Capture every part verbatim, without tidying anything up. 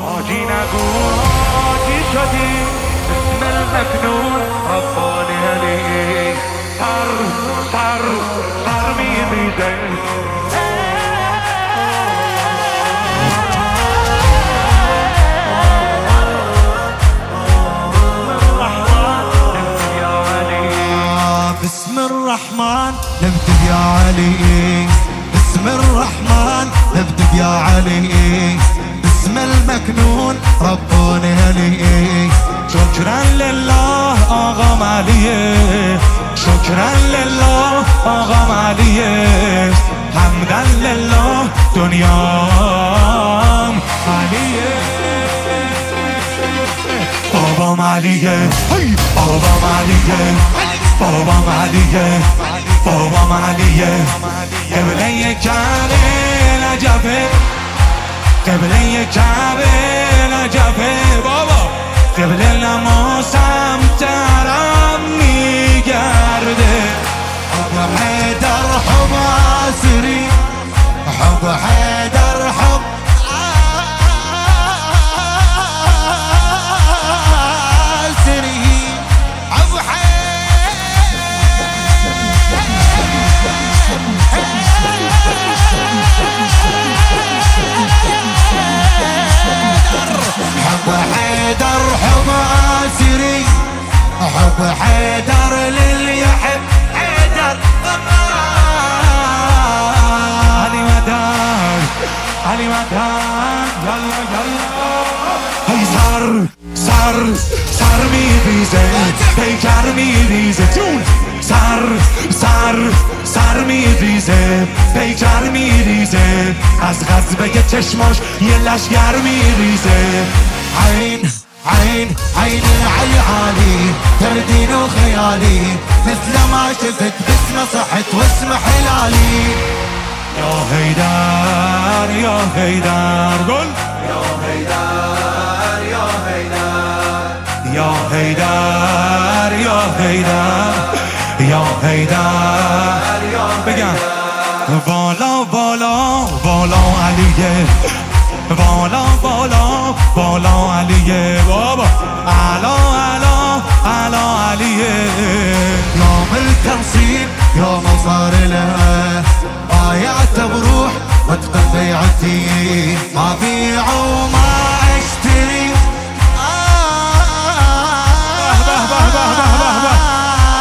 حاجی نگو حاجی شدی، اسم المکنون ربانی علی. سر سر سر میریزه بسم الرحمن نبدأ يا علي، بسم الرحمن نبدأ يا علي، بسم المكنون ربنا لي. شكرا لله آقا علي، شكرا لله آقا علي، حمدا لله دنیام علیه. بابام علیه، بابام علیه، بابام علیه، بابام علیه. قبله کعبه نجفه، قبله کعبه نجفه بابا. قبله نمازم ترم میگرده. حب حیدر حب عصری، حب حیدر حب حيدر حب عسري، حب حيدر للي يحب حيدر. علي مدار علي مدار يلا يلا. هي سر سر سر میریزه، پیکر میریزه جون. سر سر سر میریزه، پیکر میریزه. از غضبه چشماش یه لشگر میریزه. عين عين عين علي عالي، تردين وخيالي، مثل ما شفت باسمه صحت واسم حلالي. يا هيدر يا هيدر قول يا هيدر يا هيدر يا هيدر يا هيدر يا هيدر يا بگم بالا بالا بالا علیه، بالا بالا بالا علیه بابا. علا علا علا علیه. يوم التنصيب يوم صار له، بايعت بروح واتقن بيعتي، ما بيع وما اشتري. به به به به به به به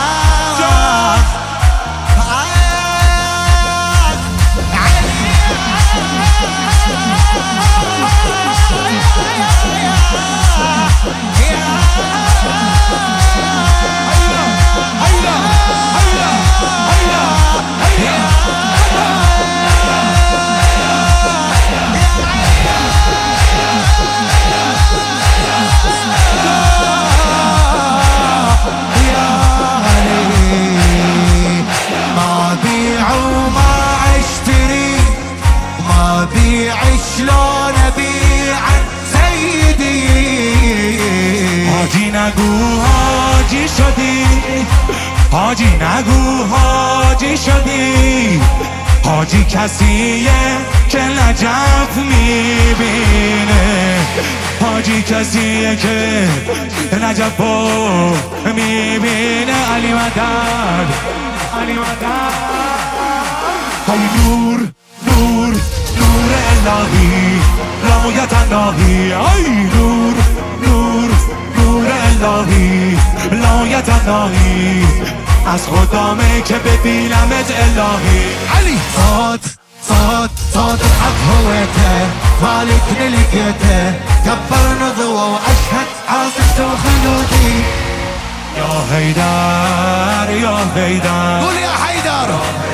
شلون ابيع سيدي. حاجی نگو حاجی شدی، حاجی نگو حاجی شدی. حاجی کسیه که نجف میبینه، حاجی کسیه که نجف میبینه. علی مدد علی مدد. های نور نور نور الهی، رایت الهی. ای نور نور نور الهی، رایت الهی. از خدامه که ببینمت الهی. علی صاد صاد صاد الحق هويته، مالك لقيته، كبر نضوى واشهد عاصفت وخلودي. يا هيدر يا هيدر قول يا حيدر.